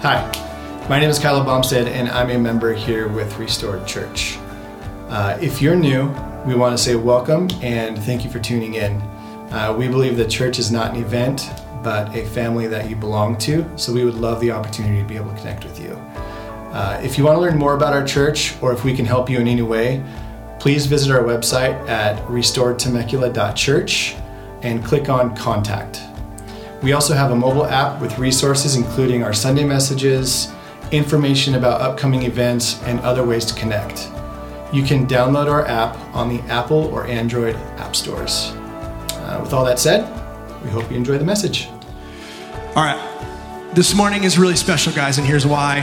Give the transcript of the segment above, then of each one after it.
Hi, my name is Kyle Bumstead, and I'm a member here with Restored Church. If you're new, we want to say welcome and thank you for tuning in. We believe that church is not an event, but a family that you belong to, so we would love the opportunity to be able to connect with you. If you want to learn more about our church, or if we can help you in any way, please visit our website at restoredtemecula.church and click on Contact. We also have a mobile app with resources including our Sunday messages, information about upcoming events, and other ways to connect. You can download our app on the Apple or Android app stores. With all that said, we hope you enjoy the message. All right, this morning is really special, guys, and here's why.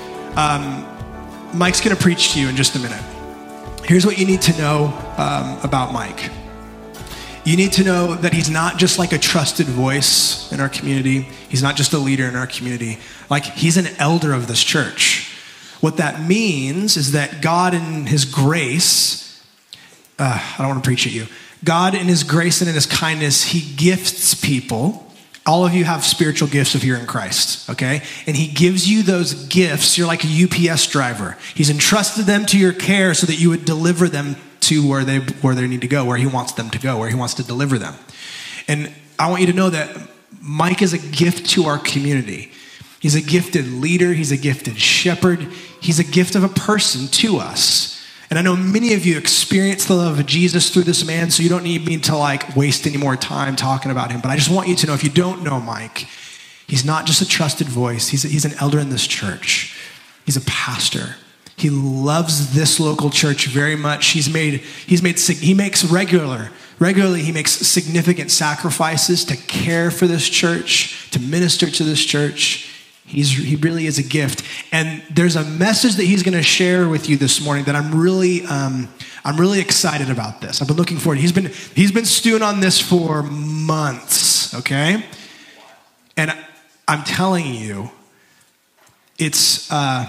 Mike's gonna preach to you in just a minute. Here's what you need to know about Mike. You need to know that he's not just like a trusted voice in our community. He's not just a leader in our community. Like, he's an elder of this church. What that means is that God in his grace, I don't want to preach at you. God in his grace and in his kindness, he gifts people. All of you have spiritual gifts if you're in Christ, okay? And he gives you those gifts. You're like a UPS driver. He's entrusted them to your care so that you would deliver them to where they need to go, where he wants them to go, where he wants to deliver them. And I want you to know that Mike is a gift to our community. He's a gifted leader. He's a gifted shepherd. He's a gift of a person to us. And I know many of you experience the love of Jesus through this man, so you don't need me to waste any more time talking about him. But I just want you to know, if you don't know Mike, he's not just a trusted voice. He's an elder in this church. He's a pastor. He loves this local church very much. He makes regularly he makes significant sacrifices to care for this church, to minister to this church. He really is a gift. And there's a message that he's going to share with you this morning that I'm really excited about this. I've been looking forward. He's been stewing on this for months, okay? And I'm telling you, it's a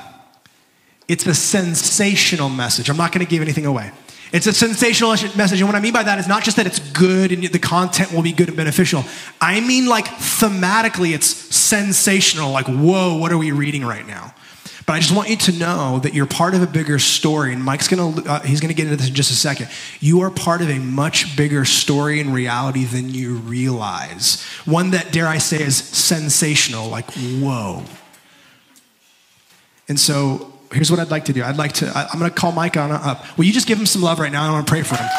sensational message. I'm not going to give anything away. It's a sensational message. And what I mean by that is not just that it's good and the content will be good and beneficial. I mean, thematically, it's sensational. Whoa, what are we reading right now? But I just want you to know that you're part of a bigger story. And Mike's he's going to get into this in just a second. You are part of a much bigger story and reality than you realize. One that, dare I say, is sensational. Whoa. And so here's what I'd like to do. I'm going to call Mike on up. Will you just give him some love right now? I want to pray for him.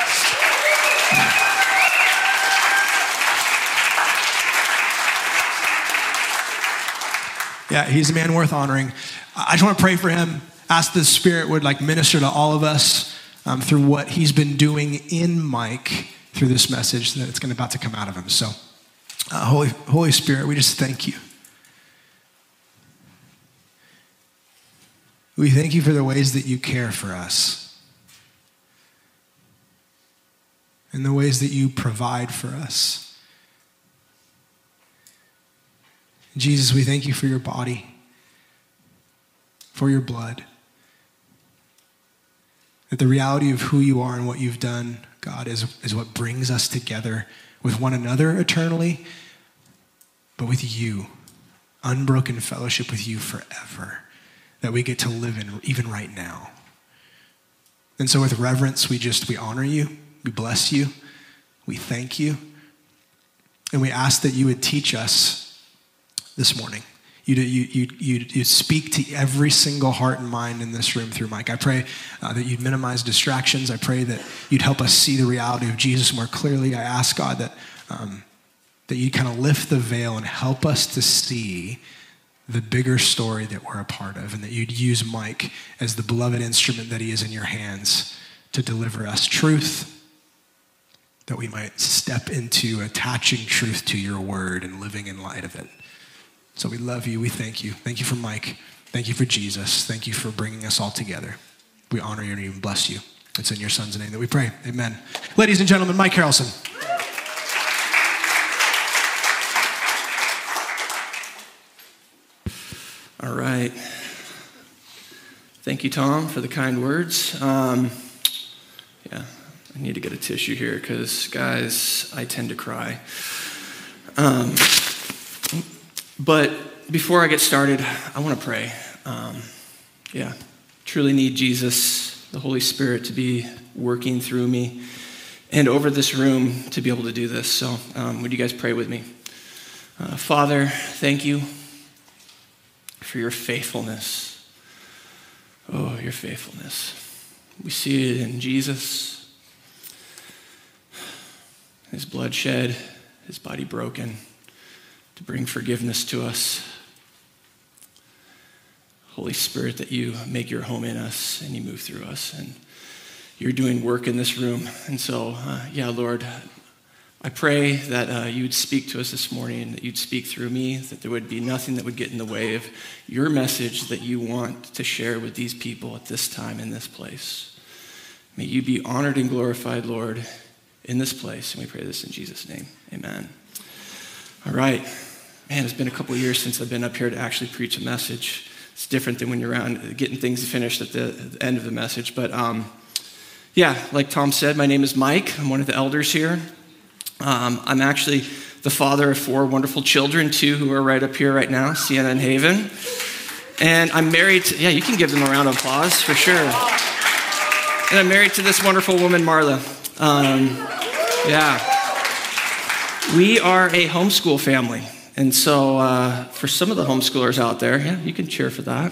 Yeah, he's a man worth honoring. I just want to pray for him. Ask the Spirit would minister to all of us through what he's been doing in Mike through this message that it's about to come out of him. So, Holy Spirit, we just thank you. We thank you for the ways that you care for us and the ways that you provide for us. Jesus, we thank you for your body, for your blood, that the reality of who you are and what you've done, God, is what brings us together with one another eternally, but with you, unbroken fellowship with you forever, that we get to live in even right now. And so with reverence, we honor you, we bless you, we thank you, and we ask that you would teach us this morning. You speak to every single heart and mind in this room through Mike. I pray that you'd minimize distractions. I pray that you'd help us see the reality of Jesus more clearly. I ask, God, that you'd kind of lift the veil and help us to see the bigger story that we're a part of, and that you'd use Mike as the beloved instrument that he is in your hands to deliver us truth, that we might step into attaching truth to your word and living in light of it. So we love you. We thank you. Thank you for Mike. Thank you for Jesus. Thank you for bringing us all together. We honor you and even bless you. It's in your son's name that we pray. Amen. Ladies and gentlemen, Mike Harrelson. All right. Thank you, Tom, for the kind words. I need to get a tissue here because, guys, I tend to cry. But before I get started, I want to pray. Truly need Jesus, the Holy Spirit, to be working through me and over this room to be able to do this. So would you guys pray with me? Father, thank you for your faithfulness. Oh, your faithfulness. We see it in Jesus, his blood shed, his body broken to bring forgiveness to us. Holy Spirit, that you make your home in us and you move through us, and you're doing work in this room. And so, Lord, I pray that you would speak to us this morning, that you'd speak through me, that there would be nothing that would get in the way of your message that you want to share with these people at this time in this place. May you be honored and glorified, Lord, in this place. And we pray this in Jesus' name. Amen. All right. Man, it's been a couple of years since I've been up here to actually preach a message. It's different than when you're around getting things finished at the end of the message. But like Tom said, my name is Mike. I'm one of the elders here. I'm actually the father of 4 wonderful children, 2 who are right up here right now, Sienna and Haven. And I'm married to, you can give them a round of applause for sure. And I'm married to this wonderful woman, Marla. We are a homeschool family. And so for some of the homeschoolers out there, you can cheer for that.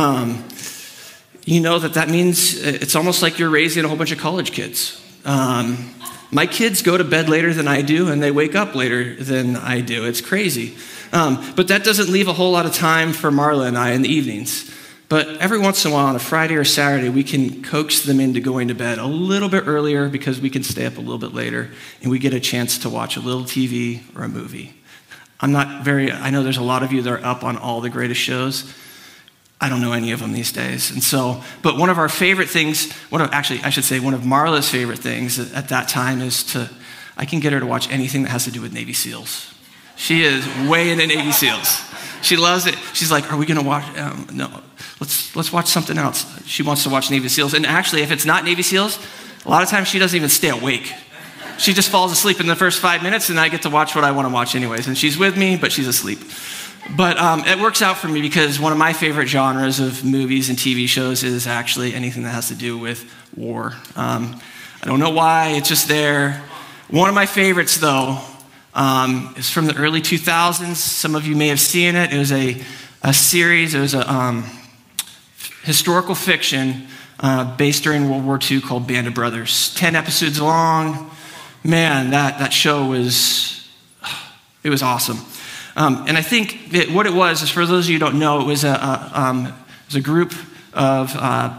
You know that means it's almost like you're raising a whole bunch of college kids. My kids go to bed later than I do, and they wake up later than I do. It's crazy. But that doesn't leave a whole lot of time for Marla and I in the evenings. But every once in a while, on a Friday or Saturday, we can coax them into going to bed a little bit earlier because we can stay up a little bit later, and we get a chance to watch a little TV or a movie. I know there's a lot of you that are up on all the greatest shows. I don't know any of them these days. And so, but one of our favorite things, one of Marla's favorite things at that time is I can get her to watch anything that has to do with Navy SEALs. She is way into Navy SEALs. She loves it. She's like, are we going to watch? No, let's watch something else. She wants to watch Navy SEALs. And actually, if it's not Navy SEALs, a lot of times she doesn't even stay awake. She just falls asleep in the first 5 minutes, and I get to watch what I want to watch anyways. And she's with me, but she's asleep. But it works out for me because one of my favorite genres of movies and TV shows is actually anything that has to do with war. I don't know why, it's just there. One of my favorites, though, is from the early 2000s. Some of you may have seen it. It was a series. It was a historical fiction based during World War II called Band of Brothers. 10 episodes long. Man, that show was awesome. And I think that what it was is, for those of you who don't know, it was a group of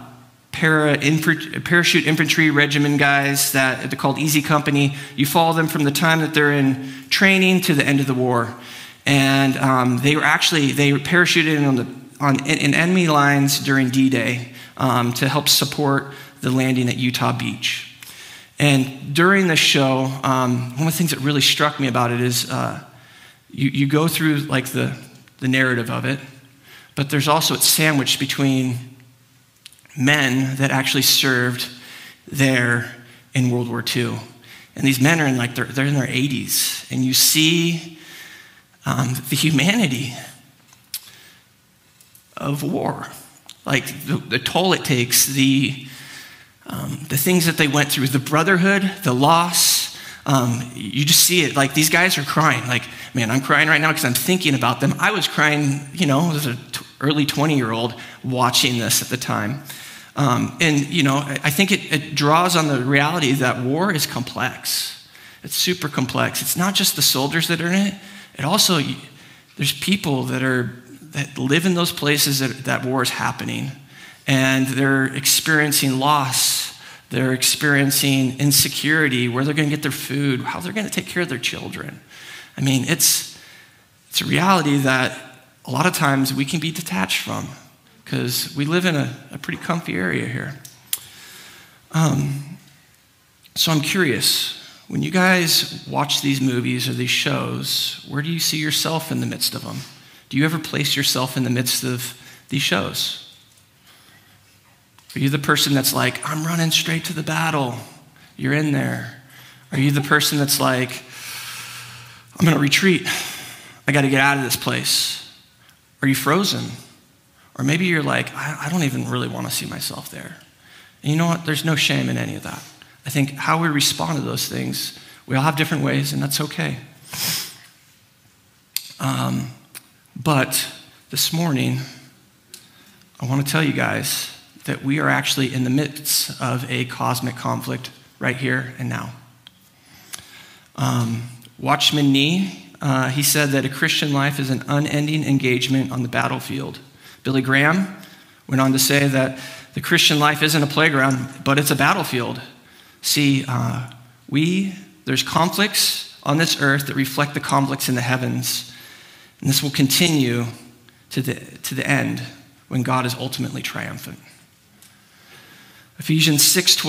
parachute infantry regiment guys that they're called Easy Company. You follow them from the time that they're in training to the end of the war. And they parachuted in enemy lines during D-Day to help support the landing at Utah Beach. And during the show, one of the things that really struck me about it is you go through like the narrative of it, but there's also it's sandwiched between men that actually served there in World War II. And these men are in they're in their 80s, and you see the humanity of war, like the toll it takes, the things that they went through, the brotherhood, the loss. You just see it. Like, these guys are crying. Like, man, I'm crying right now because I'm thinking about them. I was crying, as an early 20-year-old watching this at the time. I think it draws on the reality that war is complex. It's super complex. It's not just the soldiers that are in it. It also, there's people that live in those places that war is happening, and they're experiencing loss. They're experiencing insecurity, where they're going to get their food, how they're going to take care of their children. I mean, it's a reality that a lot of times we can be detached from because we live in a pretty comfy area here. So I'm curious, when you guys watch these movies or these shows, where do you see yourself in the midst of them? Do you ever place yourself in the midst of these shows? Are you the person that's like, I'm running straight to the battle? You're in there. Are you the person that's like, I'm going to retreat. I got to get out of this place? Are you frozen? Or maybe you're like, I don't even really want to see myself there. And you know what? There's no shame in any of that. I think how we respond to those things, we all have different ways, and that's okay. But this morning, I want to tell you guys that we are actually in the midst of a cosmic conflict right here and now. Watchman Nee, he said that a Christian life is an unending engagement on the battlefield. Billy Graham went on to say that the Christian life isn't a playground, but it's a battlefield. See, there's conflicts on this earth that reflect the conflicts in the heavens. And this will continue to the end when God is ultimately triumphant. Ephesians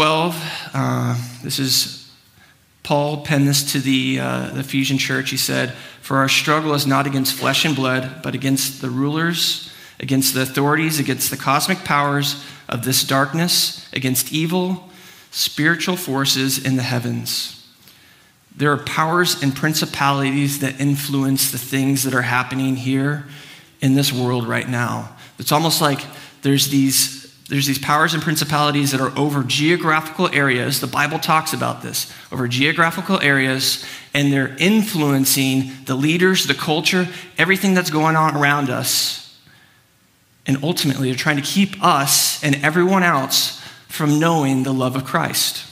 6:12, this is Paul penned this to the Ephesian church. He said, "For our struggle is not against flesh and blood, but against the rulers, against the authorities, against the cosmic powers of this darkness, against evil spiritual forces in the heavens." There are powers and principalities that influence the things that are happening here in this world right now. It's almost like there's these powers and principalities that are over geographical areas. The Bible talks about this, over geographical areas, and they're influencing the leaders, the culture, everything that's going on around us. And ultimately, they're trying to keep us and everyone else from knowing the love of Christ.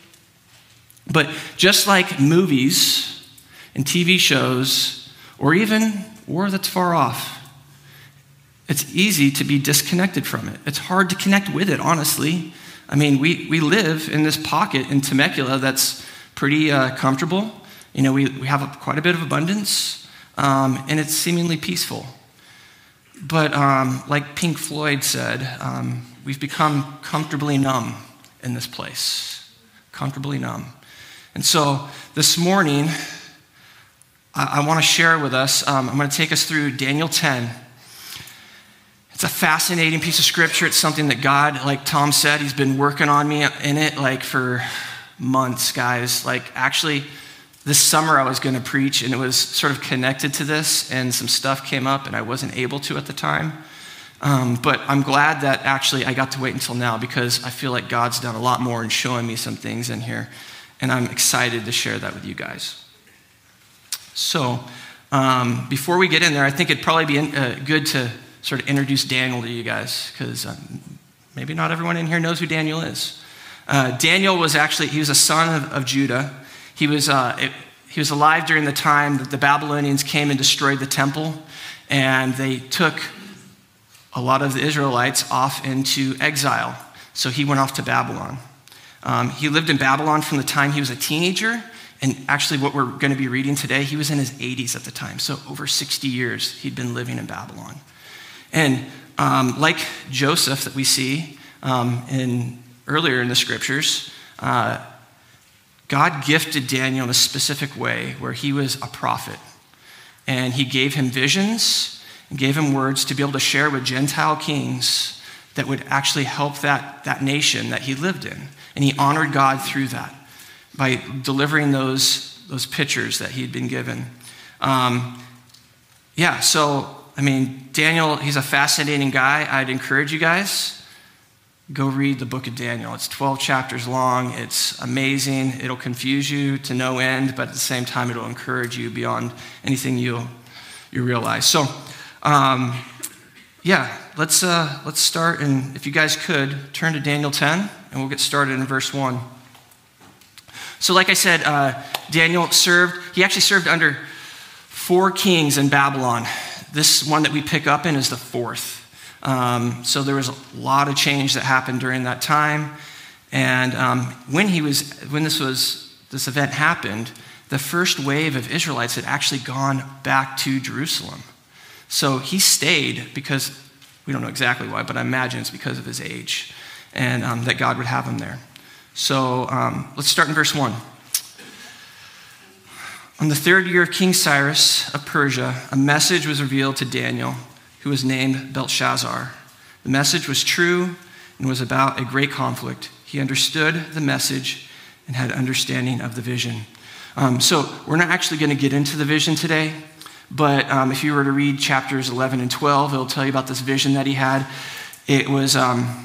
But just like movies and TV shows, or even war that's far off, it's easy to be disconnected from it. It's hard to connect with it, honestly. I mean, we live in this pocket in Temecula that's pretty comfortable. You know, we have quite a bit of abundance, and it's seemingly peaceful. But like Pink Floyd said, we've become comfortably numb in this place. Comfortably numb. And so this morning, I want to share with us, I'm going to take us through Daniel 10. It's a fascinating piece of scripture. It's something that God, like Tom said, he's been working on me in it like for months, guys. Like actually, this summer I was going to preach and it was sort of connected to this and some stuff came up and I wasn't able to at the time. But I'm glad that actually I got to wait until now because I feel like God's done a lot more in showing me some things in here. And I'm excited to share that with you guys. So before we get in there, I think it'd probably be good to sort of introduce Daniel to you guys because maybe not everyone in here knows who Daniel is. Daniel was he was a son of Judah. He was alive during the time that the Babylonians came and destroyed the temple, and they took a lot of the Israelites off into exile. So he went off to Babylon. He lived in Babylon from the time he was a teenager, and actually what we're going to be reading today, he was in his 80s at the time. So over 60 years he'd been living in Babylon. And like Joseph that we see earlier in the scriptures, God gifted Daniel in a specific way where he was a prophet. And he gave him visions and gave him words to be able to share with Gentile kings that would actually help that nation that he lived in. And he honored God through that by delivering those pictures that he'd been given. Daniel, he's a fascinating guy. I'd encourage you guys, go read the book of Daniel. It's 12 chapters long. It's amazing. It'll confuse you to no end, but at the same time, it'll encourage you beyond anything you realize. So, let's start. And if you guys could, turn to Daniel 10, and we'll get started in verse 1. So like I said, Daniel he actually served under 4 kings in Babylon. This one that we pick up in is the 4th. So there was a lot of change that happened during that time. And when this event happened, the first wave of Israelites had actually gone back to Jerusalem. So he stayed because, we don't know exactly why, but I imagine it's because of his age and that God would have him there. So let's start in verse 1. On the 3rd year of King Cyrus of Persia, a message was revealed to Daniel, who was named Belshazzar. The message was true and was about a great conflict. He understood the message and had understanding of the vision. So we're not actually going to get into the vision today. But if you were to read chapters 11 and 12, it'll tell you about this vision that he had. It was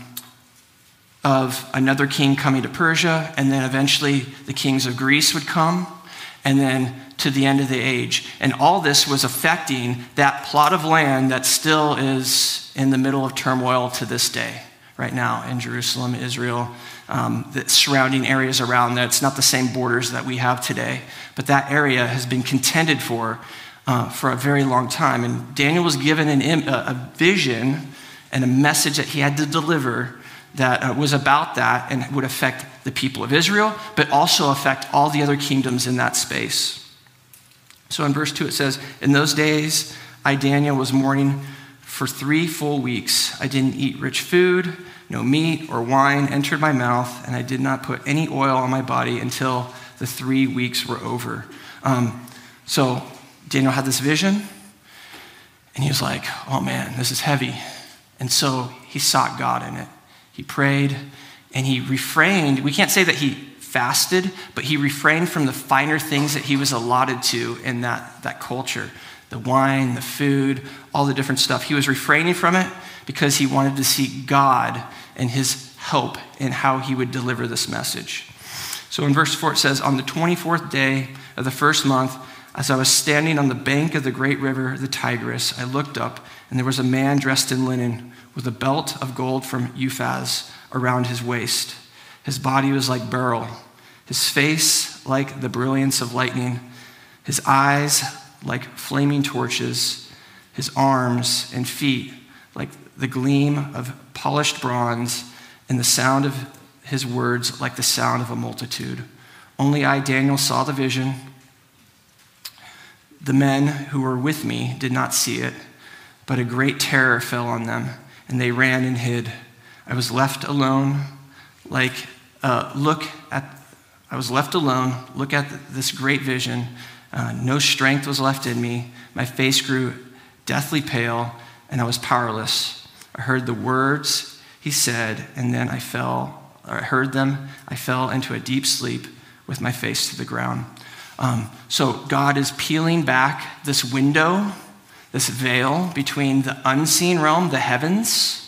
of another king coming to Persia, and then eventually the kings of Greece would come, and then to the end of the age. And all this was affecting that plot of land that still is in the middle of turmoil to this day, right now in Jerusalem, Israel, the surrounding areas around that. It's not the same borders that we have today, but that area has been contended for a very long time. And Daniel was given a vision and a message that he had to deliver that was about that and would affect the people of Israel, but also affect all the other kingdoms in that space. So in verse 2 it says, "In those days I, Daniel, was mourning for 3 full weeks. I didn't eat rich food, no meat or wine entered my mouth, and I did not put any oil on my body until the 3 weeks were over." So Daniel had this vision, and he was like, oh man, this is heavy. And so he sought God in it. He prayed, and he refrained. We can't say that he fasted, but he refrained from the finer things that he was allotted to in that culture. The wine, the food, all the different stuff. He was refraining from it because he wanted to seek God and his help in how he would deliver this message. So in verse 4 it says, "On the 24th day of the first month, as I was standing on the bank of the great river, the Tigris, I looked up, and there was a man dressed in linen with a belt of gold from Uphaz around his waist. His body was like beryl, his face like the brilliance of lightning, his eyes like flaming torches, his arms and feet like the gleam of polished bronze, and the sound of his words like the sound of a multitude. Only I, Daniel, saw the vision. The men who were with me did not see it, but a great terror fell on them, and they ran and hid. I was left alone, look at this great vision. No strength was left in me. My face grew deathly pale, and I was powerless. I heard the words he said, and then I heard them. I fell into a deep sleep with my face to the ground." So God is peeling back this window, this veil between the unseen realm, the heavens,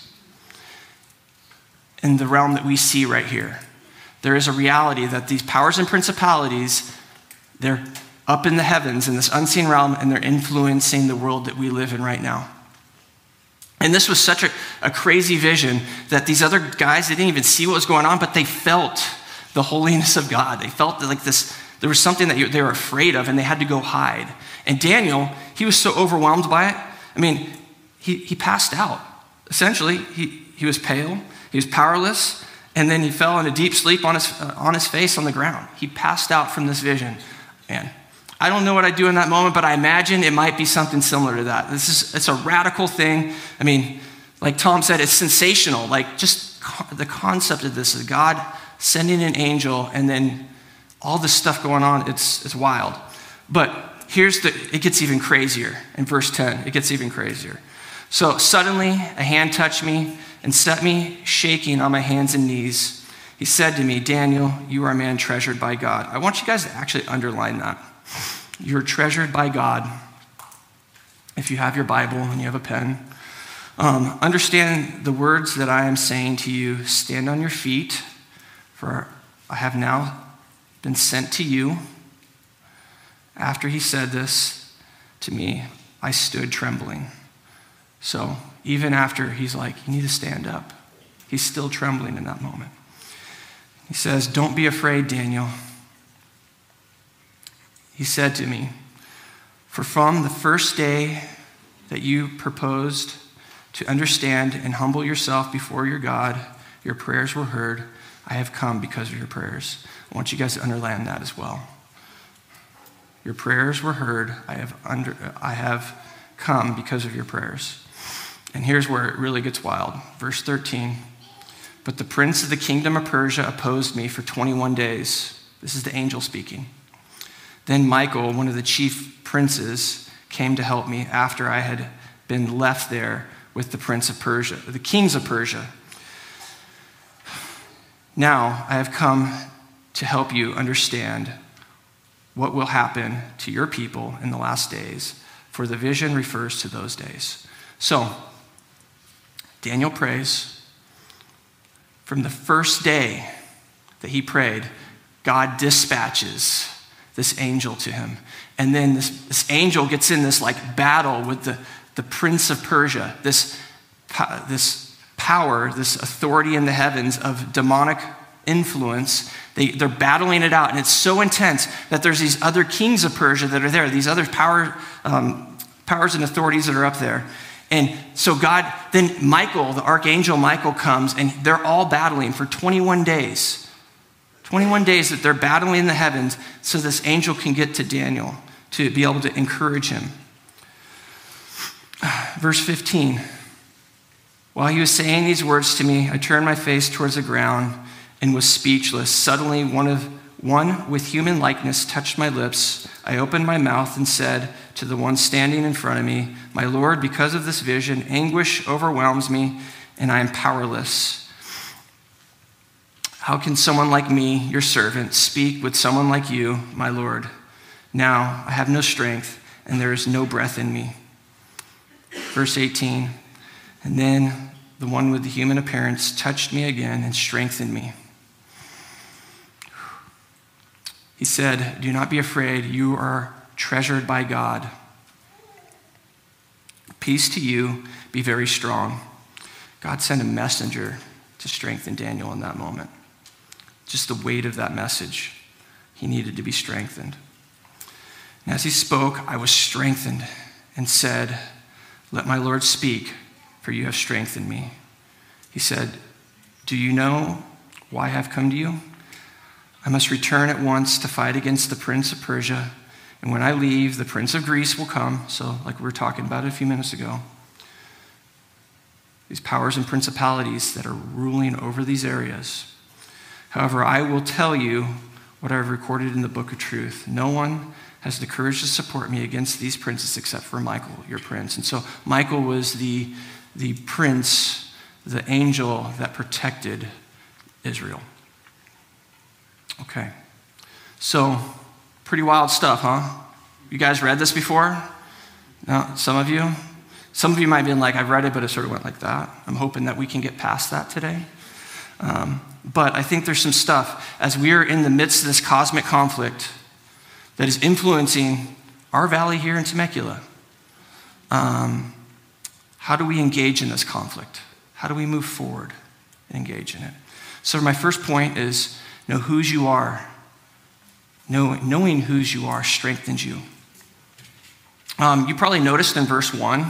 and the realm that we see right here. There is a reality that these powers and principalities, they're up in the heavens in this unseen realm, and they're influencing the world that we live in right now. And this was such a crazy vision that these other guys, they didn't even see what was going on, but they felt the holiness of God. They felt like this, there was something that they were afraid of, and they had to go hide. And Daniel, he was so overwhelmed by it. I mean, he passed out. Essentially, he was pale, he was powerless, and then he fell into deep sleep on his face on the ground. He passed out from this vision. Man, I don't know what I'd do in that moment, but I imagine it might be something similar to that. It's a radical thing. I mean, like Tom said, it's sensational. Like just the concept of this is God sending an angel, and then all this stuff going on, it's wild. But it gets even crazier. In verse 10, it gets even crazier. "So suddenly a hand touched me and set me shaking on my hands and knees. He said to me, 'Daniel, you are a man treasured by God.'" I want you guys to actually underline that. You're treasured by God. If you have your Bible and you have a pen, understand the words that I am saying to you. Stand on your feet, for I have now been sent to you. After he said this to me, I stood trembling. So even after he's like, you need to stand up, he's still trembling in that moment. He says, "Don't be afraid, Daniel." He said to me, "For from the first day that you proposed to understand and humble yourself before your God, your prayers were heard. I have come because of your prayers." I want you guys to underline that as well. Your prayers were heard. I have come because of your prayers. And here's where it really gets wild. Verse 13. "But the prince of the kingdom of Persia opposed me for 21 days. This is the angel speaking. Then Michael, one of the chief princes, came to help me after I had been left there with the prince of Persia, the kings of Persia. Now I have come to help you understand what will happen to your people in the last days, for the vision refers to those days. So, Daniel prays. From the first day that he prayed, God dispatches this angel to him. And then this angel gets in this like battle with the prince of Persia, this power, this authority in the heavens of demonic influence. They're battling it out, and it's so intense that there's these other kings of Persia that are there, these other powers and authorities that are up there. And so then Michael, the archangel Michael comes, and they're all battling for 21 days. 21 days that they're battling in the heavens so this angel can get to Daniel to be able to encourage him. Verse 15. While he was saying these words to me, I turned my face towards the ground and was speechless. Suddenly, one with human likeness touched my lips. I opened my mouth and said to the one standing in front of me, my Lord, because of this vision, anguish overwhelms me and I am powerless. How can someone like me, your servant, speak with someone like you, my Lord? Now I have no strength and there is no breath in me. Verse 18, and then the one with the human appearance touched me again and strengthened me. He said, do not be afraid, you are treasured by God. Peace to you, be very strong. God sent a messenger to strengthen Daniel in that moment. Just the weight of that message, he needed to be strengthened. And as he spoke, I was strengthened and said, let my Lord speak, for you have strengthened me. He said, do you know why I have come to you? I must return at once to fight against the prince of Persia. And when I leave, the prince of Greece will come. So like we were talking about it a few minutes ago. These powers and principalities that are ruling over these areas. However, I will tell you what I have recorded in the book of truth. No one has the courage to support me against these princes except for Michael, your prince. And so Michael was the prince, the angel that protected Israel. Okay, so pretty wild stuff, huh? You guys read this before? No, some of you? Some of you might be like, I've read it, but it sort of went like that. I'm hoping that we can get past that today. But I think there's some stuff, as we are in the midst of this cosmic conflict that is influencing our valley here in Temecula. How do we engage in this conflict? How do we move forward and engage in it? So my first point is, know whose you are. Knowing whose you are strengthens you. You probably noticed in verse 1,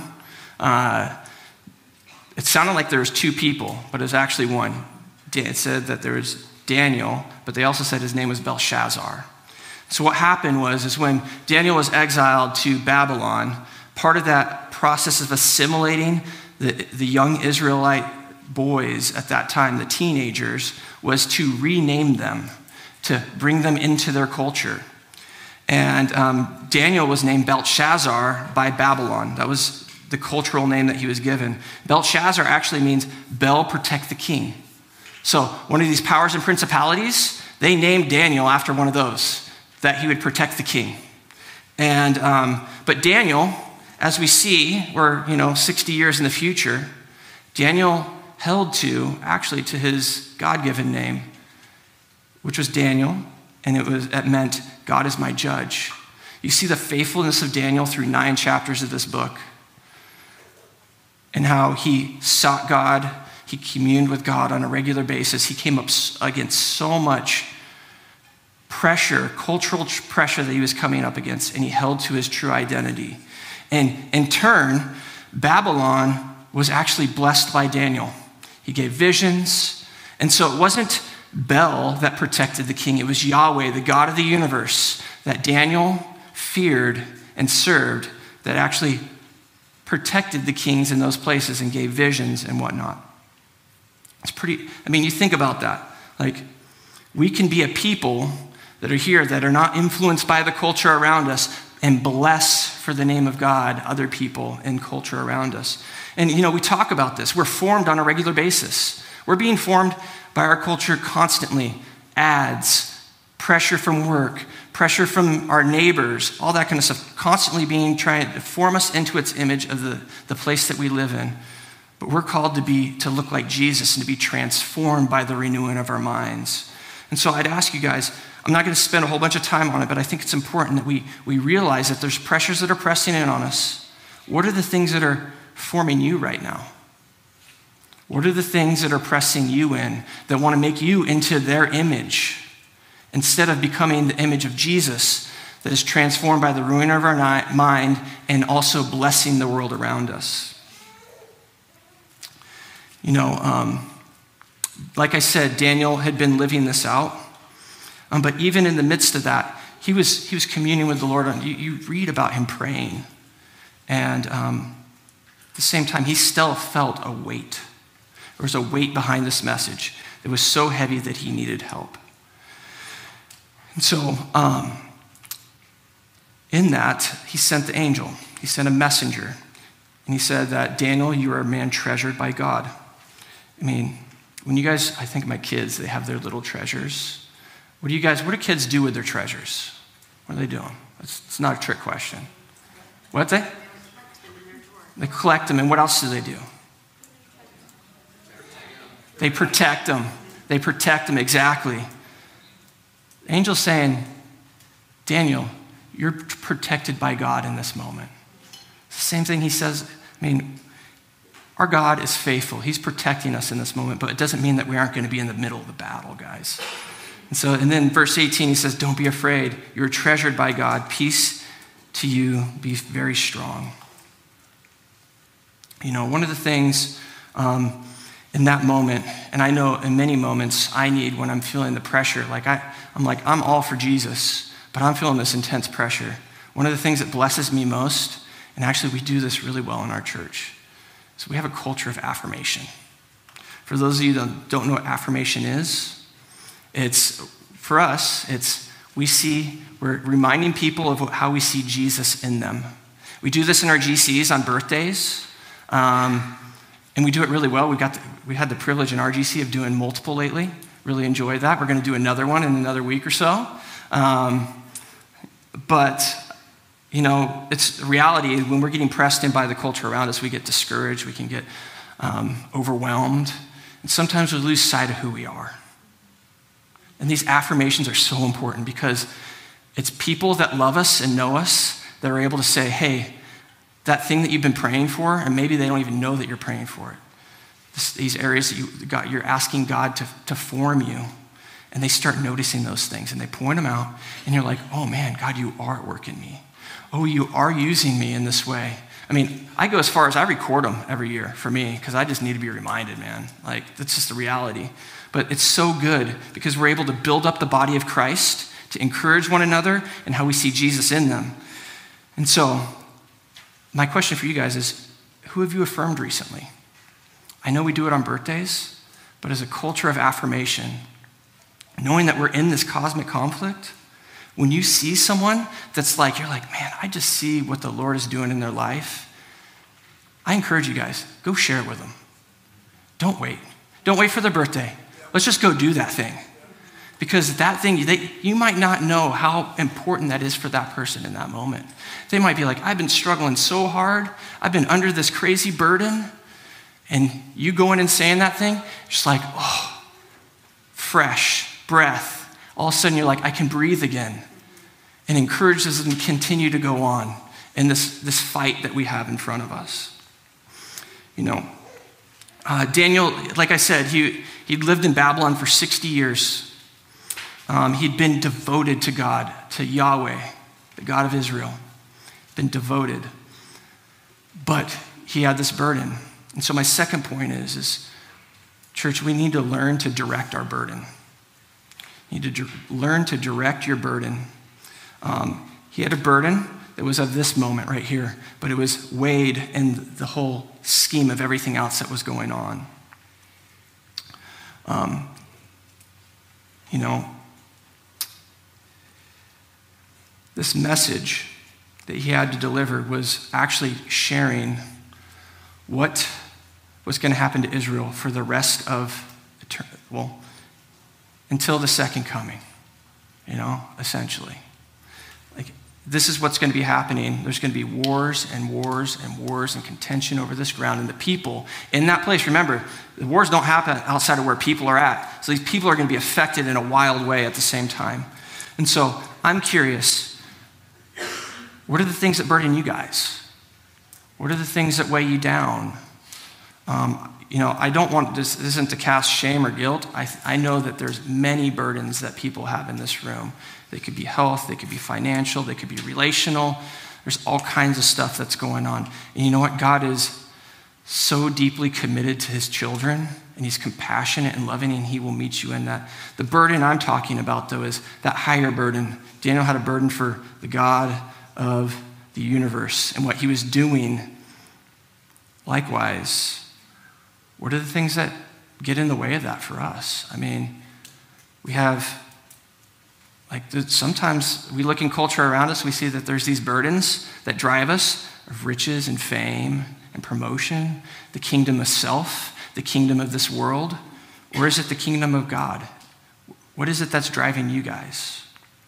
it sounded like there was two people, but it was actually one. It said that there was Daniel, but they also said his name was Belshazzar. So what happened was when Daniel was exiled to Babylon, part of that process of assimilating the young Israelite boys at that time, the teenagers, was to rename them, to bring them into their culture. And Daniel was named Belshazzar by Babylon. That was the cultural name that he was given. Belshazzar actually means Bel, protect the king. So one of these powers and principalities, they named Daniel after one of those, that he would protect the king. And but Daniel, as we see, we're 60 years in the future, Daniel held to his God-given name, which was Daniel, and it meant God is my judge. You see the faithfulness of Daniel through 9 chapters of this book, and how he sought God, he communed with God on a regular basis. He came up against so much pressure, cultural pressure that he was coming up against, and he held to his true identity. And in turn, Babylon was actually blessed by Daniel. He gave visions, and so it wasn't Bel that protected the king. It was Yahweh, the God of the universe, that Daniel feared and served, that actually protected the kings in those places and gave visions and whatnot. It's pretty, you think about that. Like, we can be a people that are here that are not influenced by the culture around us and bless for the name of God other people and culture around us. And, we talk about this. We're formed on a regular basis. We're being formed by our culture constantly. Ads, pressure from work, pressure from our neighbors, all that kind of stuff, constantly trying to form us into its image of the place that we live in. But we're called to look like Jesus and to be transformed by the renewing of our minds. And so I'd ask you guys, I'm not going to spend a whole bunch of time on it, but I think it's important that we realize that there's pressures that are pressing in on us. What are the things that are forming you right now? What are the things that are pressing you in that want to make you into their image instead of becoming the image of Jesus that is transformed by the renewing of our mind and also blessing the world around us? You know, like I said, Daniel had been living this out. But even in the midst of that, he was communing with the Lord. You read about him praying. And at the same time, he still felt a weight. There was a weight behind this message. It was so heavy that he needed help. And so in that, he sent the angel. He sent a messenger. And he said that, Daniel, you are a man treasured by God. I mean, when you guys, I think of my kids, they have their little treasures. What do kids do with their treasures? What are they doing? It's not a trick question. What they? They collect them, and what else do they do? They protect them. They protect them, exactly. The angel's saying, Daniel, you're protected by God in this moment. It's the same thing he says, our God is faithful. He's protecting us in this moment, but it doesn't mean that we aren't going to be in the middle of the battle, guys. And then verse 18, he says, don't be afraid. You're treasured by God. Peace to you. Be very strong. You know, one of the things in that moment, and I know in many moments I need when I'm feeling the pressure, I'm all for Jesus, but I'm feeling this intense pressure. One of the things that blesses me most, and actually we do this really well in our church, so we have a culture of affirmation. For those of you that don't know what affirmation is, we're reminding people of how we see Jesus in them. We do this in our GCs on birthdays, and we do it really well. We had the privilege in our GC of doing multiple lately. Really enjoyed that. We're going to do another one in another week or so. But you know, it's the reality. When we're getting pressed in by the culture around us, we get discouraged, we can get overwhelmed, and sometimes we lose sight of who we are. And these affirmations are so important because it's people that love us and know us that are able to say, hey, that thing that you've been praying for, and maybe they don't even know that you're praying for it. These areas that you're asking God to form you, and they start noticing those things, and they point them out, and you're like, oh man, God, you are at work in me. Oh, you are using me in this way. I go as far as I record them every year for me because I just need to be reminded, man. That's just the reality. But it's so good because we're able to build up the body of Christ, to encourage one another and how we see Jesus in them. And so my question for you guys is, who have you affirmed recently? I know we do it on birthdays, but as a culture of affirmation, knowing that we're in this cosmic conflict, when you see someone that's you're like, man, I just see what the Lord is doing in their life, I encourage you guys, go share it with them. Don't wait. Don't wait for their birthday. Let's just go do that thing. Because that thing, you might not know how important that is for that person in that moment. They might be like, I've been struggling so hard. I've been under this crazy burden. And you going and saying that thing, just fresh breath. All of a sudden you're like, I can breathe again. And encourages them to continue to go on in this fight that we have in front of us. You know, Daniel, like I said, he'd lived in Babylon for 60 years. He'd been devoted to God, to Yahweh, the God of Israel. Been devoted. But he had this burden. And so my second point is church, we need to learn to direct our burden. You need to learn to direct your burden. He had a burden that was of this moment right here, but it was weighed in the whole scheme of everything else that was going on. You know, this message that he had to deliver was actually sharing what was going to happen to Israel for the rest of eternity. Well, until the second coming. essentially. Like, this is what's going to be happening. There's going to be wars and wars and wars and contention over this ground. And the people in that place, remember, the wars don't happen outside of where people are at. So these people are going to be affected in a wild way at the same time. And so I'm curious, what are the things that burden you guys? What are the things that weigh you down? I don't want this isn't to cast shame or guilt. I know that there's many burdens that people have in this room. They could be health, they could be financial, they could be relational. There's all kinds of stuff that's going on. And you know what? God is so deeply committed to his children, and he's compassionate and loving, and he will meet you in that. The burden I'm talking about, though, is that higher burden. Daniel had a burden for the God of the universe and what he was doing. Likewise, what are the things that get in the way of that for us? I mean, we have, sometimes we look in culture around us, we see that there's these burdens that drive us of riches and fame and promotion, the kingdom of self, the kingdom of this world, or is it the kingdom of God? What is it that's driving you guys?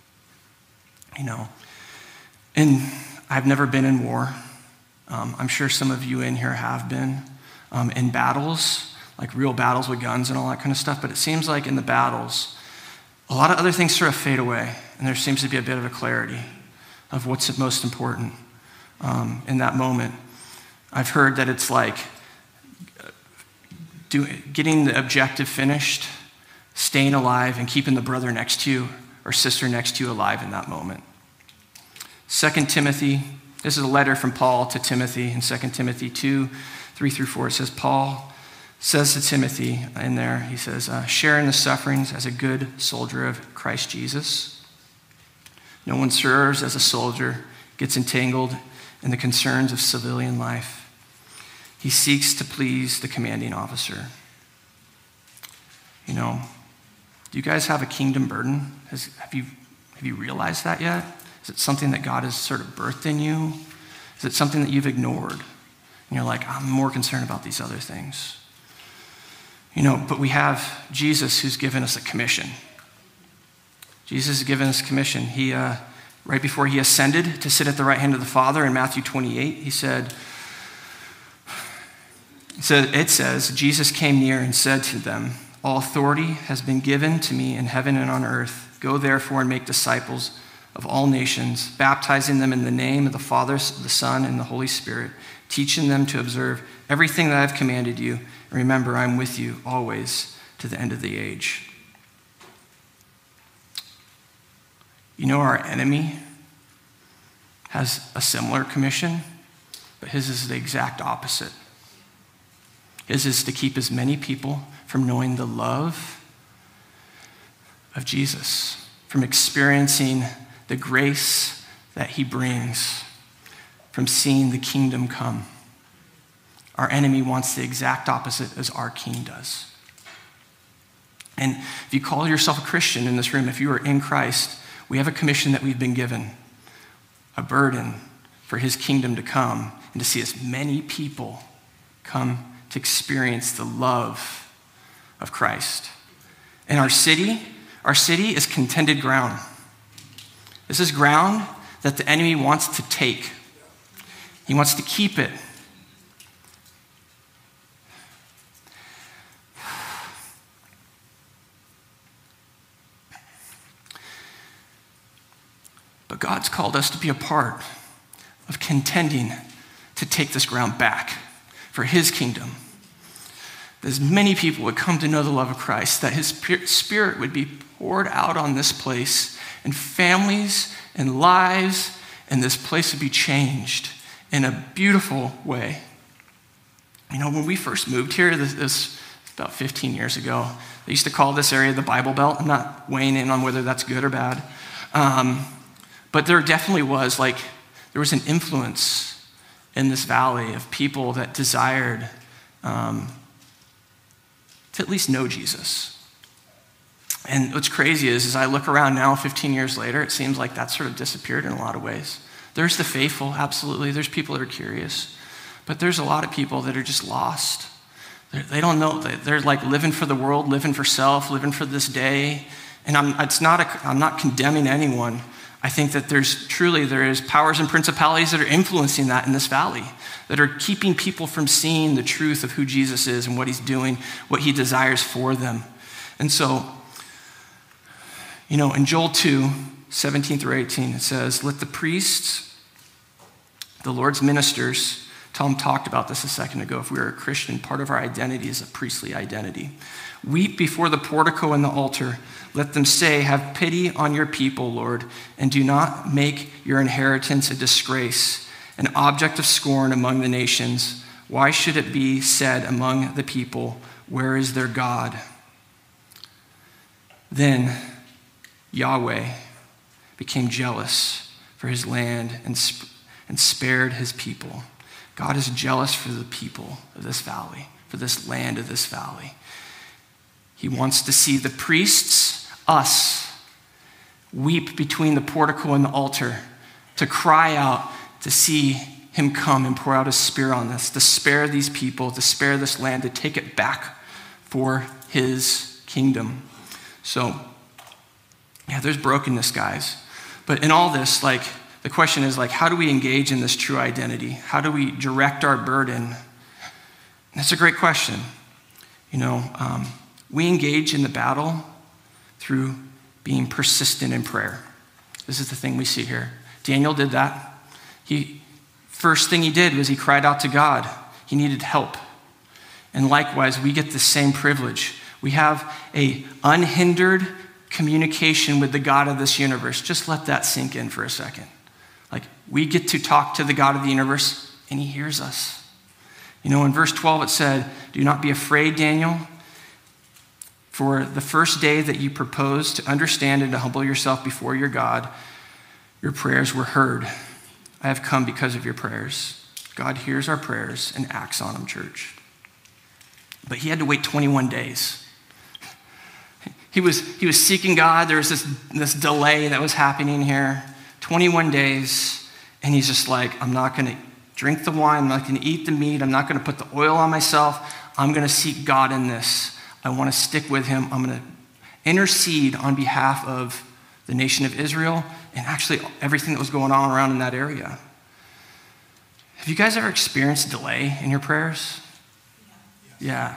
And I've never been in war. I'm sure some of you in here have been in battles, like real battles with guns and all that kind of stuff. But it seems like in the battles, a lot of other things sort of fade away, and there seems to be a bit of a clarity of what's most important in that moment. I've heard that it's like getting the objective finished, staying alive, and keeping the brother next to you or sister next to you alive in that moment. 2 Timothy, this is a letter from Paul to Timothy in 2 Timothy 2, 3-4. It says, Paul says to Timothy in there, he says, share in the sufferings as a good soldier of Christ Jesus. No one serves as a soldier, gets entangled in the concerns of civilian life. He seeks to please the commanding officer. Do you guys have a kingdom burden? Have you realized that yet? Is it something that God has sort of birthed in you? Is it something that you've ignored? And you're like, I'm more concerned about these other things. But we have Jesus who's given us a commission. Jesus has given us a commission. He, right before he ascended to sit at the right hand of the Father in Matthew 28, it says, Jesus came near and said to them, all authority has been given to me in heaven and on earth. Go therefore and make disciples of all nations, baptizing them in the name of the Father, the Son, and the Holy Spirit, teaching them to observe everything that I've commanded you. And remember, I'm with you always to the end of the age. Our enemy has a similar commission, but his is the exact opposite. His is to keep as many people from knowing the love of Jesus, from experiencing the grace that he brings, from seeing the kingdom come. Our enemy wants the exact opposite as our king does. And if you call yourself a Christian in this room, if you are in Christ, we have a commission that we've been given, a burden for his kingdom to come and to see as many people come to experience the love of Christ. And our city is contended ground. This is ground that the enemy wants to take. He wants to keep it. But God's called us to be a part of contending to take this ground back for his kingdom. That as many people would come to know the love of Christ, that his spirit would be poured out on this place, and families and lives and this place would be changed in a beautiful way. When we first moved here, this about 15 years ago, they used to call this area the Bible Belt. I'm not weighing in on whether that's good or bad. But there definitely was, there was an influence in this valley of people that desired to at least know Jesus. And what's crazy is, as I look around now, 15 years later, it seems like that sort of disappeared in a lot of ways. There's the faithful, absolutely. There's people that are curious. But there's a lot of people that are just lost. They don't know. They're like living for the world, living for self, living for this day. And I'm not condemning anyone. I think that there is powers and principalities that are influencing that in this valley, that are keeping people from seeing the truth of who Jesus is and what he's doing, what he desires for them. And so, in Joel 2, 17 through 18, it says, let the priests, the Lord's ministers, Tom talked about this a second ago. If we are a Christian, part of our identity is a priestly identity. Weep before the portico and the altar. Let them say, have pity on your people, Lord, and do not make your inheritance a disgrace, an object of scorn among the nations. Why should it be said among the people, where is their God? Then Yahweh became jealous for his land and spared his people. God is jealous for the people of this valley, for this land of this valley. He wants to see the priests, us, weep between the portico and the altar, to cry out, to see him come and pour out his Spirit on us, to spare these people, to spare this land, to take it back for his kingdom. So, there's brokenness, guys. But in all this, the question is, how do we engage in this true identity? How do we direct our burden? And that's a great question. We engage in the battle through being persistent in prayer. This is the thing we see here. Daniel did that. First thing he did was he cried out to God. He needed help. And likewise, we get the same privilege. We have a unhindered communication with the God of this universe. Just let that sink in for a second. We get to talk to the God of the universe, and he hears us. In verse 12 it said, do not be afraid, Daniel, for the first day that you proposed to understand and to humble yourself before your God, your prayers were heard. I have come because of your prayers. God hears our prayers and acts on them, church. But he had to wait 21 days. He was seeking God. There was this delay that was happening here. 21 days. And he's just like, I'm not going to drink the wine. I'm not going to eat the meat. I'm not going to put the oil on myself. I'm going to seek God in this. I want to stick with him. I'm going to intercede on behalf of the nation of Israel and actually everything that was going on around in that area. Have you guys ever experienced delay in your prayers? Yeah.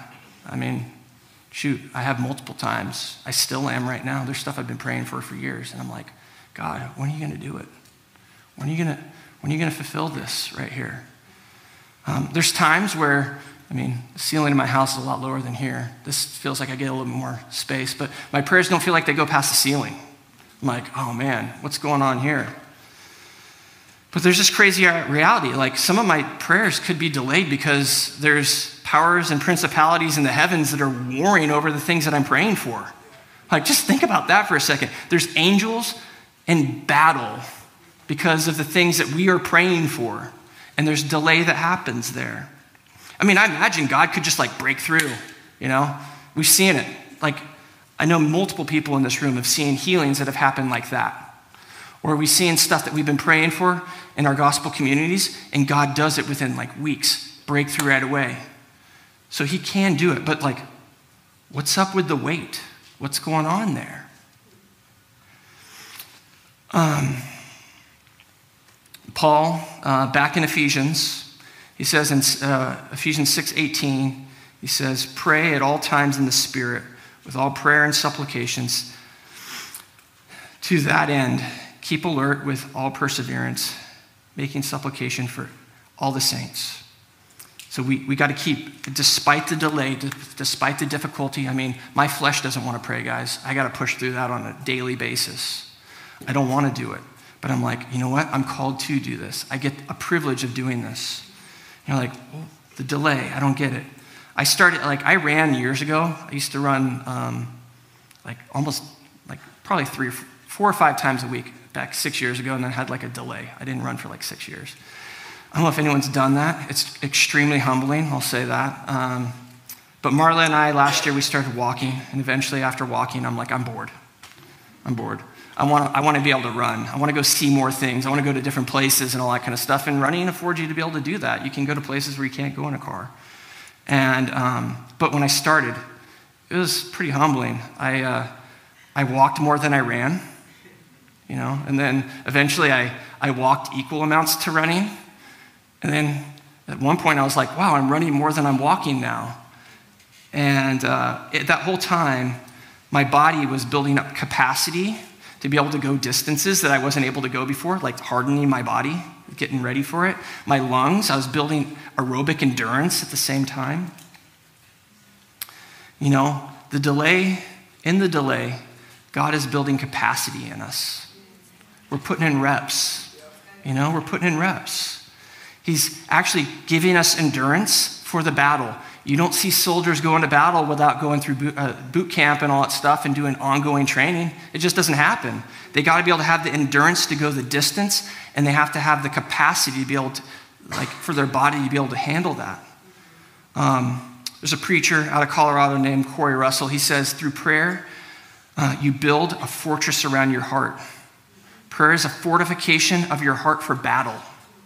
I have multiple times. I still am right now. There's stuff I've been praying for years. And I'm like, God, when are you going to do it? When are you going to fulfill this right here? There's times where, the ceiling in my house is a lot lower than here. This feels like I get a little bit more space, but my prayers don't feel like they go past the ceiling. I'm like, oh man, what's going on here? But there's this crazy reality. Some of my prayers could be delayed because there's powers and principalities in the heavens that are warring over the things that I'm praying for. Just think about that for a second. There's angels in battle because of the things that we are praying for. And there's delay that happens there. I imagine God could just break through, We've seen it. I know multiple people in this room have seen healings that have happened like that. Or we've seen stuff that we've been praying for in our gospel communities, and God does it within weeks, breakthrough right away. So he can do it, but what's up with the wait? What's going on there? Paul, back in Ephesians, he says in Ephesians 6:18, he says, pray at all times in the Spirit with all prayer and supplications. To that end, keep alert with all perseverance, making supplication for all the saints. So we got to keep, despite the delay, despite the difficulty. My flesh doesn't want to pray, guys. I got to push through that on a daily basis. I don't want to do it. But I'm like, you know what? I'm called to do this. I get a privilege of doing this. You're like, oh, the delay, I don't get it. I ran years ago. I used to run probably 4 or 5 times a week back 6 years ago, and then had a delay. I didn't run for 6 years. I don't know if anyone's done that. It's extremely humbling, I'll say that. But Marla and I, last year, we started walking, and eventually after walking, I'm like, I'm bored. I want to be able to run. I want to go see more things. I want to go to different places and all that kind of stuff. And running affords you to be able to do that. You can go to places where you can't go in a car. And but when I started, it was pretty humbling. I walked more than I ran, and then eventually I walked equal amounts to running. And then at one point I was like, wow, I'm running more than I'm walking now. And that whole time, my body was building up capacity to be able to go distances that I wasn't able to go before, like hardening my body, getting ready for it. My lungs, I was building aerobic endurance at the same time. In the delay, God is building capacity in us. We're putting in reps. We're putting in reps. He's actually giving us endurance for the battle. You don't see soldiers go into battle without going through boot camp and all that stuff and doing ongoing training. It just doesn't happen. They got to be able to have the endurance to go the distance, and they have to have the capacity to be able to, for their body to be able to handle that. There's a preacher out of Colorado named Corey Russell. He says, through prayer, you build a fortress around your heart. Prayer is a fortification of your heart for battle.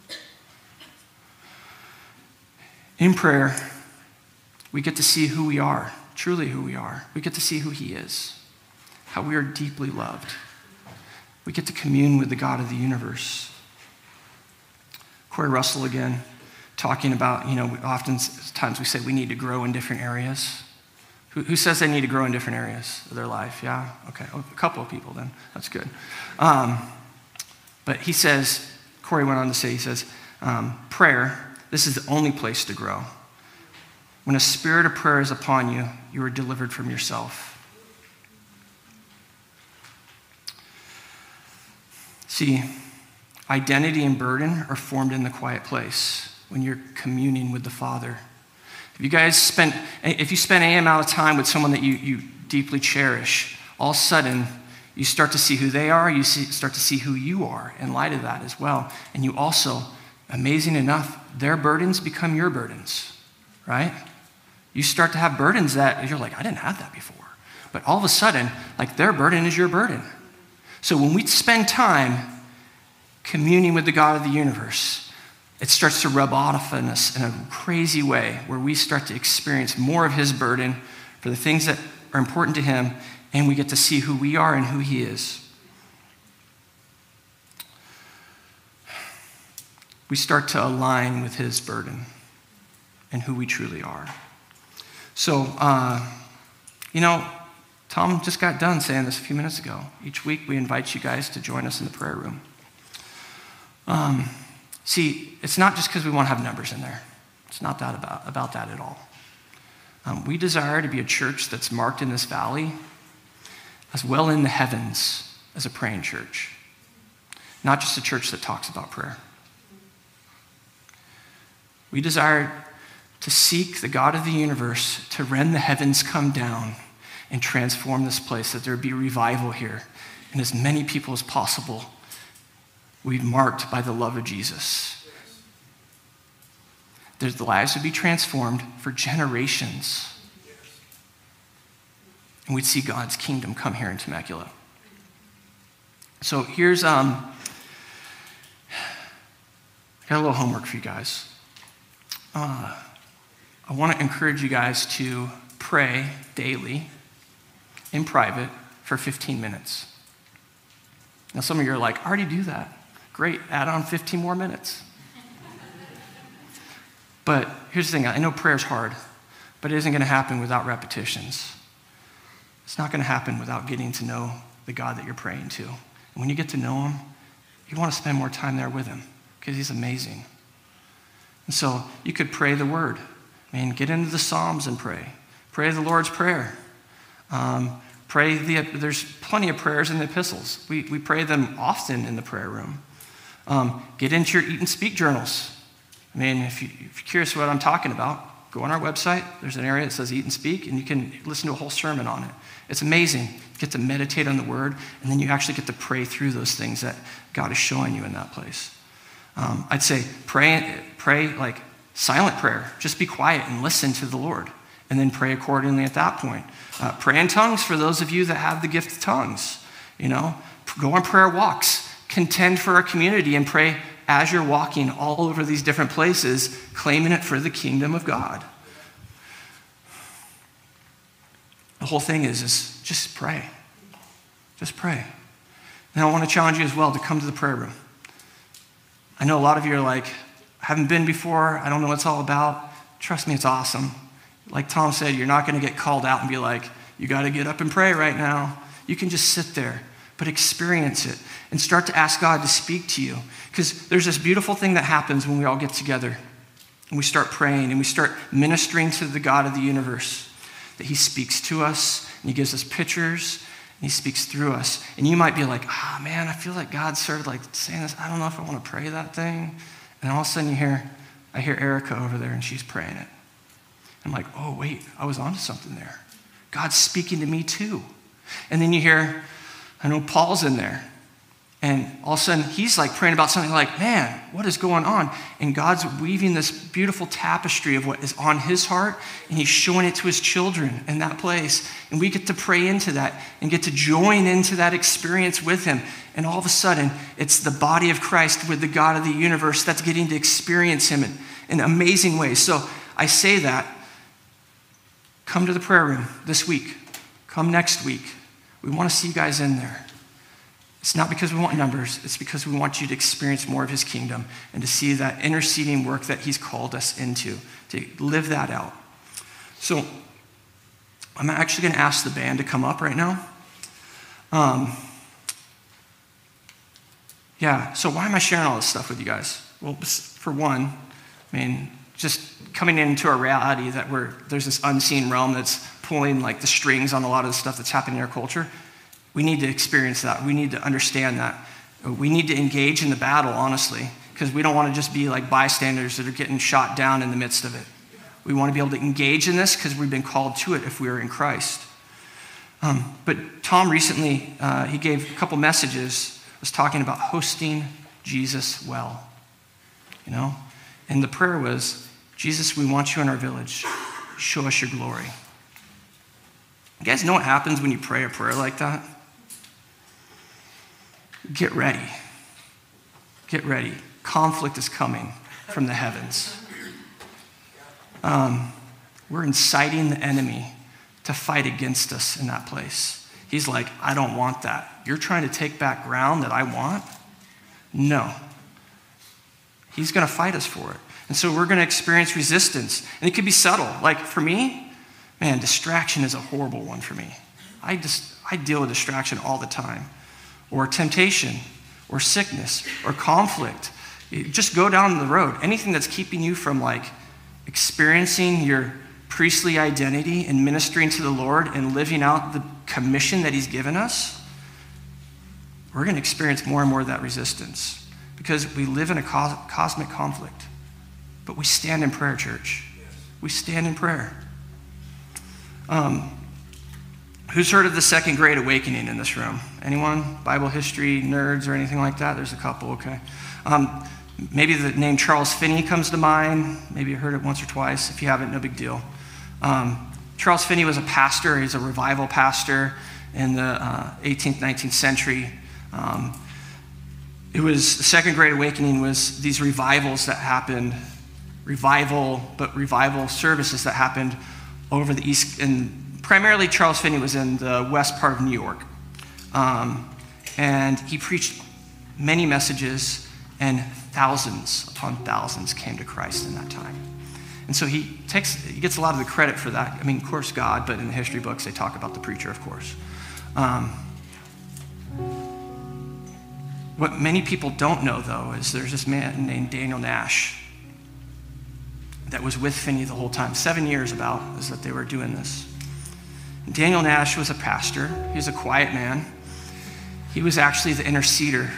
In prayer, we get to see who we are, truly who we are. We get to see who he is, how we are deeply loved. We get to commune with the God of the universe. Corey Russell again, talking about, oftentimes we say we need to grow in different areas. Who says they need to grow in different areas of their life? Yeah? Okay, a couple of people then. That's good. But he says, Corey went on to say, prayer, this is the only place to grow. When a spirit of prayer is upon you, you are delivered from yourself. See, identity and burden are formed in the quiet place when you're communing with the Father. If you spend any amount of time with someone that you deeply cherish, all of a sudden you start to see who they are, start to see who you are in light of that as well. And you also, amazing enough, their burdens become your burdens, right? You start to have burdens that you're like, I didn't have that before. But all of a sudden, their burden is your burden. So when we spend time communing with the God of the universe, it starts to rub off on us in a crazy way where we start to experience more of his burden for the things that are important to him, and we get to see who we are and who he is. We start to align with his burden and who we truly are. So, Tom just got done saying this a few minutes ago. Each week we invite you guys to join us in the prayer room. See, it's not just because we want to have numbers in there. It's not that about that at all. We desire to be a church that's marked in this valley as well in the heavens as a praying church. Not just a church that talks about prayer. We desire to seek the God of the universe to rend the heavens come down and transform this place, that there be revival here, and as many people as possible we've marked by the love of Jesus. Their lives would be transformed for generations. And we'd see God's kingdom come here in Temecula. So here's, I got a little homework for you guys. I want to encourage you guys to pray daily in private for 15 minutes. Now some of you are like, I already do that. Great, add on 15 more minutes. But here's the thing, I know prayer's hard, but it isn't going to happen without repetitions. It's not going to happen without getting to know the God that you're praying to. And when you get to know him, you want to spend more time there with him because he's amazing. And so you could pray the word. Get into the Psalms and pray. Pray the Lord's Prayer. There's plenty of prayers in the epistles. We pray them often in the prayer room. Get into your Eat and Speak journals. If you're curious what I'm talking about, go on our website. There's an area that says Eat and Speak, and you can listen to a whole sermon on it. It's amazing. You get to meditate on the word, and then you actually get to pray through those things that God is showing you in that place. I'd say pray like silent prayer. Just be quiet and listen to the Lord, and then pray accordingly at that point. Pray in tongues for those of you that have the gift of tongues. Go on prayer walks. Contend for our community and pray as you're walking all over these different places, claiming it for the kingdom of God. The whole thing is just pray. Just pray. And I want to challenge you as well to come to the prayer room. I know a lot of you are like, I haven't been before. I don't know what it's all about. Trust me, it's awesome. Like Tom said, you're not going to get called out and be like, you got to get up and pray right now. You can just sit there, but experience it and start to ask God to speak to you. Because there's this beautiful thing that happens when we all get together and we start praying and we start ministering to the God of the universe, that he speaks to us and he gives us pictures and he speaks through us. And you might be like, man, I feel like God's sort of like saying this. I don't know if I want to pray that thing. And all of a sudden I hear Erica over there and she's praying it. I'm like, oh, wait, I was onto something there. God's speaking to me too. And then you hear, I know Paul's in there. And all of a sudden he's like praying about something like, man, what is going on? And God's weaving this beautiful tapestry of what is on his heart, and he's showing it to his children in that place. And we get to pray into that and get to join into that experience with him. And all of a sudden, it's the body of Christ with the God of the universe that's getting to experience him in amazing ways. So I say that, come to the prayer room this week. Come next week. We want to see you guys in there. It's not because we want numbers. It's because we want you to experience more of his kingdom and to see that interceding work that he's called us into, to live that out. So I'm actually going to ask the band to come up right now. So why am I sharing all this stuff with you guys? Well, for one, just coming into a reality that there's this unseen realm that's pulling like the strings on a lot of the stuff that's happening in our culture. We need to experience that. We need to understand that. We need to engage in the battle, honestly, because we don't want to just be like bystanders that are getting shot down in the midst of it. We want to be able to engage in this because we've been called to it if we are in Christ. But Tom recently, he gave a couple messages, was talking about hosting Jesus well. And the prayer was, Jesus, we want you in our village. Show us your glory. You guys know what happens when you pray a prayer like that? Get ready. Get ready. Conflict is coming from the heavens. We're inciting the enemy to fight against us in that place. He's like, I don't want that. You're trying to take back ground that I want? No. He's going to fight us for it. And so we're going to experience resistance. And it could be subtle. Like for me, man, distraction is a horrible one for me. I deal with distraction all the time. Or temptation, or sickness, or conflict. Just go down the road. Anything that's keeping you from like experiencing your priestly identity and ministering to the Lord and living out the commission that he's given us, we're going to experience more and more of that resistance because we live in a cosmic conflict. But we stand in prayer, church. We stand in prayer. Who's heard of the Second Great Awakening in this room? Anyone? Bible history nerds or anything like that? There's a couple, okay. Maybe the name Charles Finney comes to mind. Maybe you heard it once or twice. If you haven't, no big deal. Charles Finney was a pastor. He's a revival pastor in the 18th, 19th century. It was the Second Great Awakening was these revivals that happened, revival services that happened over the East, and primarily Charles Finney was in the west part of New York. And he preached many messages, and thousands upon thousands came to Christ in that time. And so he gets a lot of the credit for that. I mean, of course, God, but in the history books, they talk about the preacher, of course. What many people don't know, though, is there's this man named Daniel Nash that was with Finney the whole time. 7 years about is that they were doing this. And Daniel Nash was a pastor. He was a quiet man. He was actually the intercessor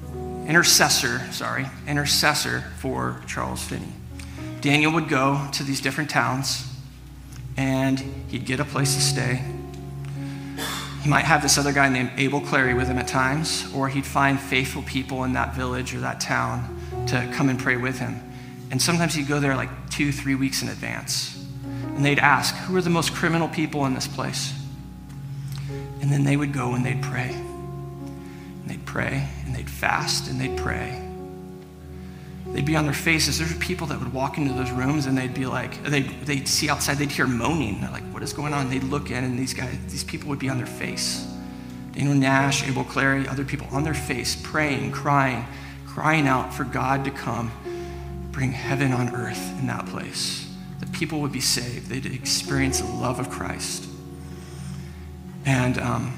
for Charles Finney. Daniel would go to these different towns, and he'd get a place to stay. He might have this other guy named Abel Clary with him at times, or he'd find faithful people in that village or that town to come and pray with him. And sometimes he'd go there like 2-3 weeks in advance. And they'd ask, who are the most criminal people in this place? And then they would go and they'd pray. And they'd pray, and they'd fast, and they'd pray. They'd be on their faces. There's people that would walk into those rooms, and they'd be like, they'd see outside, they'd hear moaning. They're like, what is going on? They'd look in, and these people would be on their face. Daniel Nash, Abel Clary, other people on their face, praying, crying out for God to come, bring heaven on earth in that place. That people would be saved. They'd experience the love of Christ. And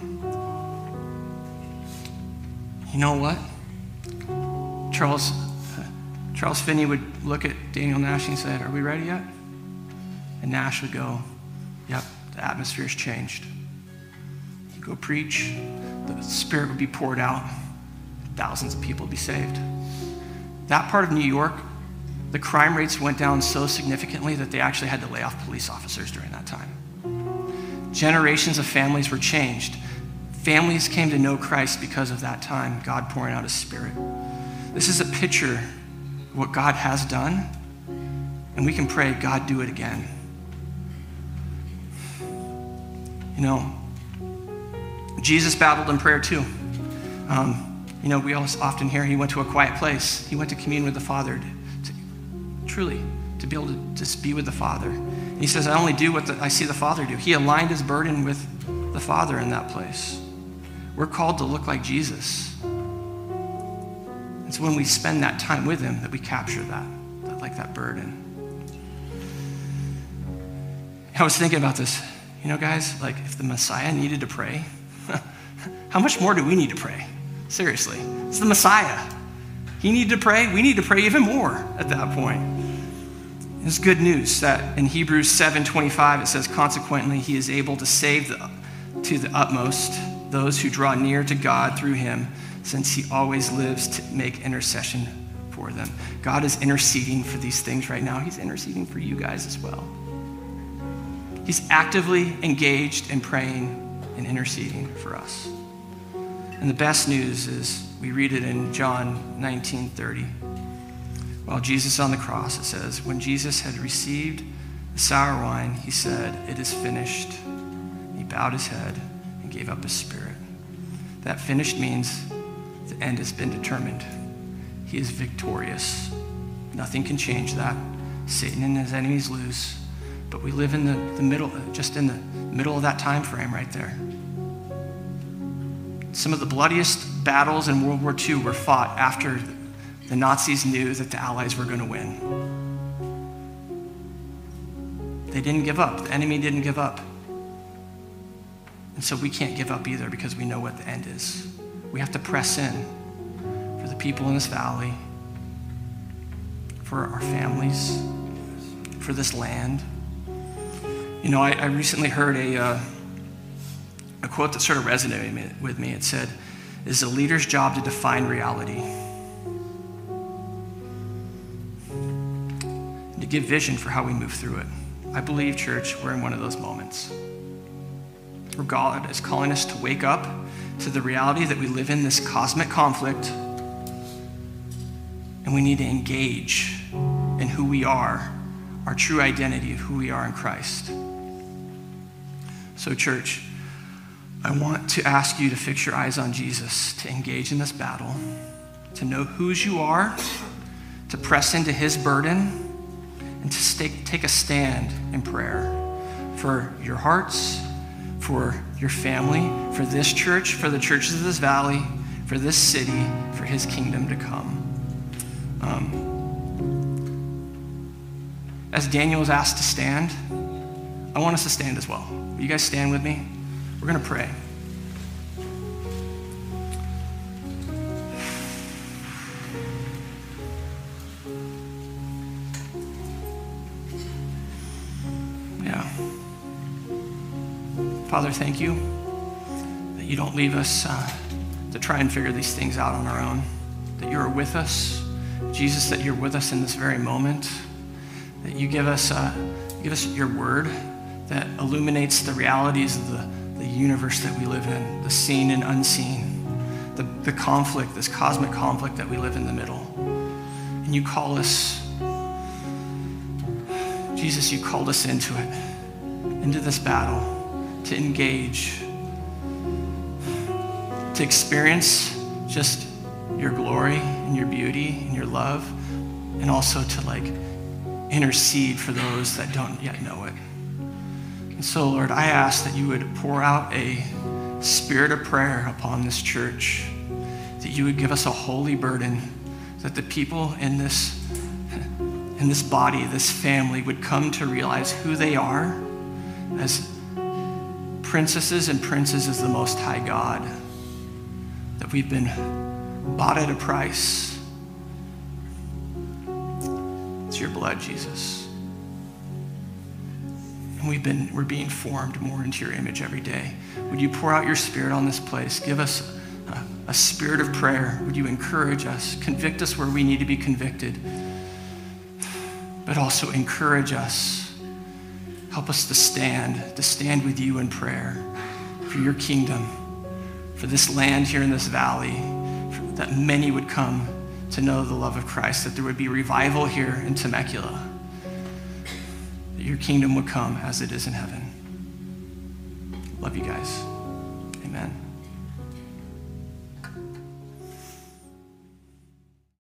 you know what? Charles Finney would look at Daniel Nash and say, "Are we ready yet?" And Nash would go, "Yep, the atmosphere's changed." He'd go preach, the Spirit would be poured out, thousands of people would be saved. That part of New York, the crime rates went down so significantly that they actually had to lay off police officers during that time. Generations of families were changed. Families came to know Christ because of that time, God pouring out his Spirit. This is a picture of what God has done, and we can pray, God, do it again. You know, Jesus battled in prayer too. We often hear he went to a quiet place. He went to commune with the Father, to be able to just be with the Father. And he says, I only do what I see the Father do. He aligned his burden with the Father in that place. We're called to look like Jesus. It's when we spend that time with him that we capture that burden. I was thinking about this. Guys, if the Messiah needed to pray, how much more do we need to pray? Seriously, it's the Messiah. He needed to pray. We need to pray even more at that point. It's good news that in Hebrews 7:25, it says, consequently, he is able to save to the utmost those who draw near to God through him, since he always lives to make intercession for them. God is interceding for these things right now. He's interceding for you guys as well. He's actively engaged in praying and interceding for us. And the best news is we read it in John 19:30. While Jesus on the cross, it says, when Jesus had received the sour wine, he said, it is finished. He bowed his head and gave up his spirit. That finished means the end has been determined. He is victorious. Nothing can change that. Satan and his enemies lose. But we live in the middle, just in the middle of that time frame right there. Some of the bloodiest battles in World War II were fought after the Nazis knew that the Allies were going to win. They didn't give up. The enemy didn't give up. And so we can't give up either because we know what the end is. We have to press in for the people in this valley, for our families, for this land. I recently heard a quote that sort of resonated with me. It said, it is a leader's job to define reality, and to give vision for how we move through it. I believe, church, we're in one of those moments where God is calling us to wake up to the reality that we live in this cosmic conflict, and we need to engage in who we are, our true identity of who we are in Christ. So, church, I want to ask you to fix your eyes on Jesus, to engage in this battle, to know whose you are, to press into his burden, and to take a stand in prayer for your hearts, for your family, for this church, for the churches of this valley, for this city, for his kingdom to come. As Daniel was asked to stand, I want us to stand as well. Will you guys stand with me? We're going to pray. Yeah. Father, thank you that you don't leave us to try and figure these things out on our own, that you're with us. Jesus, that you're with us in this very moment, that you give us your word that illuminates the realities of the universe that we live in, the seen and unseen, the conflict, this cosmic conflict that we live in the middle. And you call us, Jesus, you called us into it, into this battle, to engage, to experience just your glory and your beauty and your love, and also to intercede for those that don't yet know it. And so, Lord, I ask that you would pour out a spirit of prayer upon this church, that you would give us a holy burden, that the people in this body, this family, would come to realize who they are as princesses and princes of the Most High God, that we've been bought at a price. It's your blood, Jesus. And we're being formed more into your image every day. Would you pour out your spirit on this place? Give us a spirit of prayer. Would you encourage us, convict us where we need to be convicted, but also encourage us. Help us to stand with you in prayer for your kingdom, for this land here in this valley, that many would come to know the love of Christ, that there would be revival here in Temecula, that your kingdom would come as it is in heaven. Love you guys. Amen.